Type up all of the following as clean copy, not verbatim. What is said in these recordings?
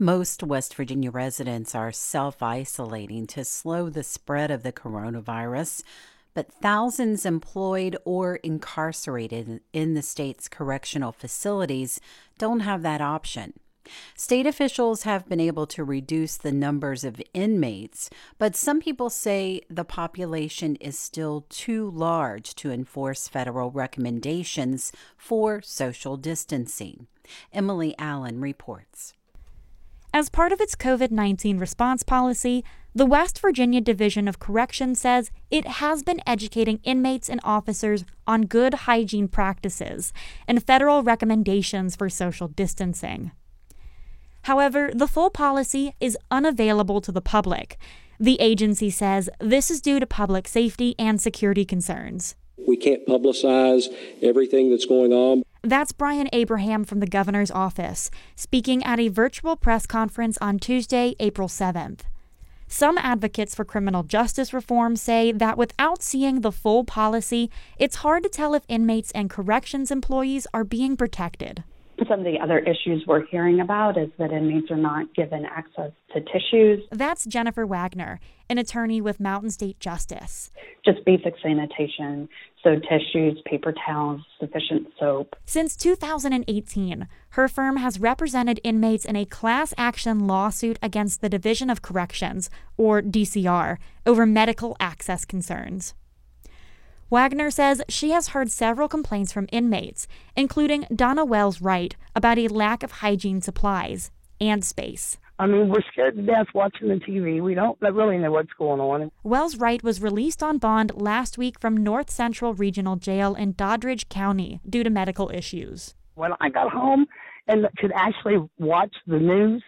Most West Virginia residents are self-isolating to slow the spread of the coronavirus, but thousands employed or incarcerated in the state's correctional facilities don't have that option. State officials have been able to reduce the numbers of inmates, but some people say the population is still too large to enforce federal recommendations for social distancing. Emily Allen reports. As part of its COVID-19 response policy, the West Virginia Division of Corrections says it has been educating inmates and officers on good hygiene practices and federal recommendations for social distancing. However, the full policy is unavailable to the public. The agency says this is due to public safety and security concerns. We can't publicize everything that's going on. That's Brian Abraham from the governor's office, speaking at a virtual press conference on Tuesday, April 7th. Some advocates for criminal justice reform say that without seeing the full policy, it's hard to tell if inmates and corrections employees are being protected. Some of the other issues we're hearing about is that inmates are not given access to tissues. That's Jennifer Wagner, an attorney with Mountain State Justice. Just basic sanitation, so tissues, paper towels, sufficient soap. Since 2018, her firm has represented inmates in a class action lawsuit against the Division of Corrections, or DCR, over medical access concerns. Wagner says she has heard several complaints from inmates, including Donna Wells Wright, about a lack of hygiene supplies and space. I mean, we're scared to death watching the TV. We don't really know what's going on. Wells Wright was released on bond last week from North Central Regional Jail in Doddridge County due to medical issues. When I got home and could actually watch the news,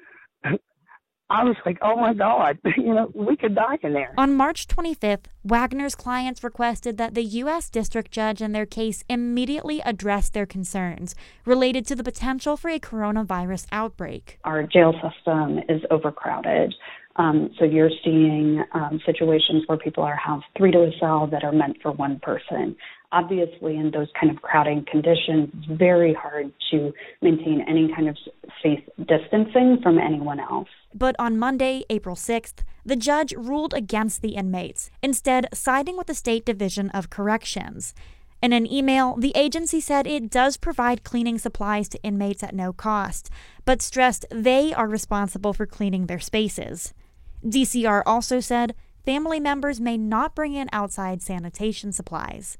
I was like, oh my God, we could die in there. On March 25th, Wagner's clients requested that the U.S. District Judge in their case immediately address their concerns related to the potential for a coronavirus outbreak. Our jail system is overcrowded. So you're seeing situations where people have 3 to a cell that are meant for one person. Obviously, in those kind of crowding conditions, it's very hard to maintain any kind of safe distancing from anyone else. But on Monday, April 6th, the judge ruled against the inmates, instead siding with the State Division of Corrections. In an email, the agency said it does provide cleaning supplies to inmates at no cost, but stressed they are responsible for cleaning their spaces. DCR also said family members may not bring in outside sanitation supplies.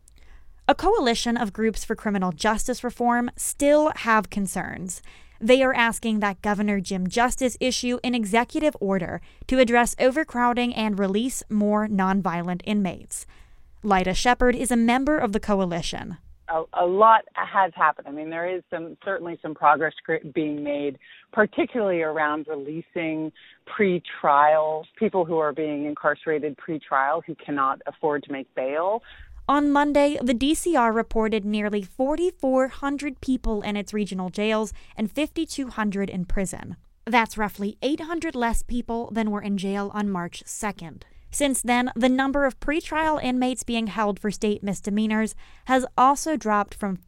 A coalition of groups for criminal justice reform still have concerns. They are asking that Governor Jim Justice issue an executive order to address overcrowding and release more nonviolent inmates. Lyda Shepard is a member of the coalition. A lot has happened. I mean, there is certainly some progress being made, particularly around releasing pre-trial people who are being incarcerated pre-trial who cannot afford to make bail. On Monday, the DCR reported nearly 4,400 people in its regional jails and 5,200 in prison. That's roughly 800 less people than were in jail on March 2nd. Since then, the number of pretrial inmates being held for state misdemeanors has also dropped from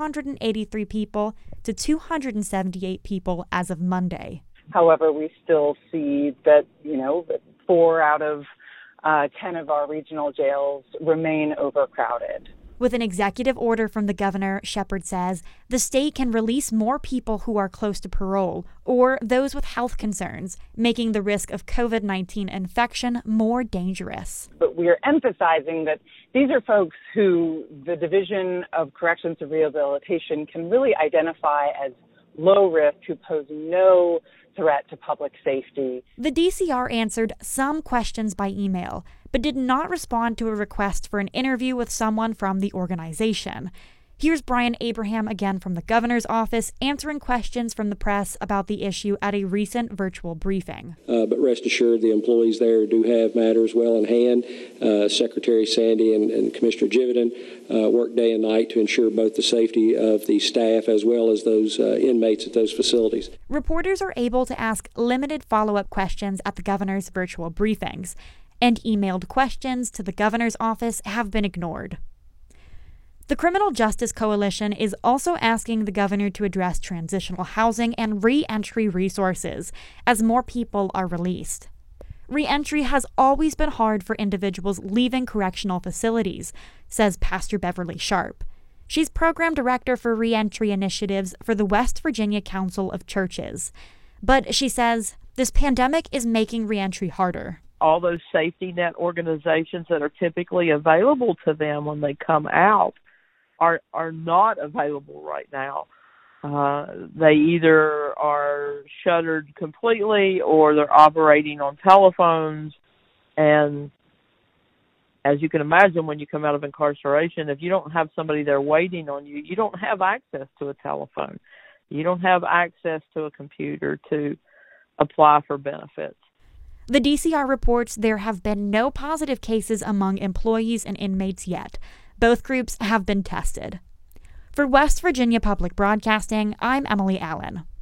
583 people to 278 people as of Monday. However, we still see that, 4 out of 10 of our regional jails remain overcrowded. With an executive order from the governor, Shepard says the state can release more people who are close to parole or those with health concerns, making the risk of COVID-19 infection more dangerous. But we are emphasizing that these are folks who the Division of Corrections and Rehabilitation can really identify as low risk, who pose no threat to public safety. The DCR answered some questions by email, but did not respond to a request for an interview with someone from the organization. Here's Brian Abraham again from the governor's office answering questions from the press about the issue at a recent virtual briefing. But rest assured, the employees there do have matters well in hand. Secretary Sandy and Commissioner Jividen work day and night to ensure both the safety of the staff as well as those inmates at those facilities. Reporters are able to ask limited follow-up questions at the governor's virtual briefings, and emailed questions to the governor's office have been ignored. The Criminal Justice Coalition is also asking the governor to address transitional housing and re-entry resources as more people are released. Re-entry has always been hard for individuals leaving correctional facilities, says Pastor Beverly Sharp. She's program director for re-entry initiatives for the West Virginia Council of Churches. But she says this pandemic is making re-entry harder. All those safety net organizations that are typically available to them when they come out are not available right now. They either are shuttered completely or they're operating on telephones. And as you can imagine, when you come out of incarceration, if you don't have somebody there waiting on you, you don't have access to a telephone. You don't have access to a computer to apply for benefits. The DCR reports there have been no positive cases among employees and inmates yet. Both groups have been tested. For West Virginia Public Broadcasting, I'm Emily Allen.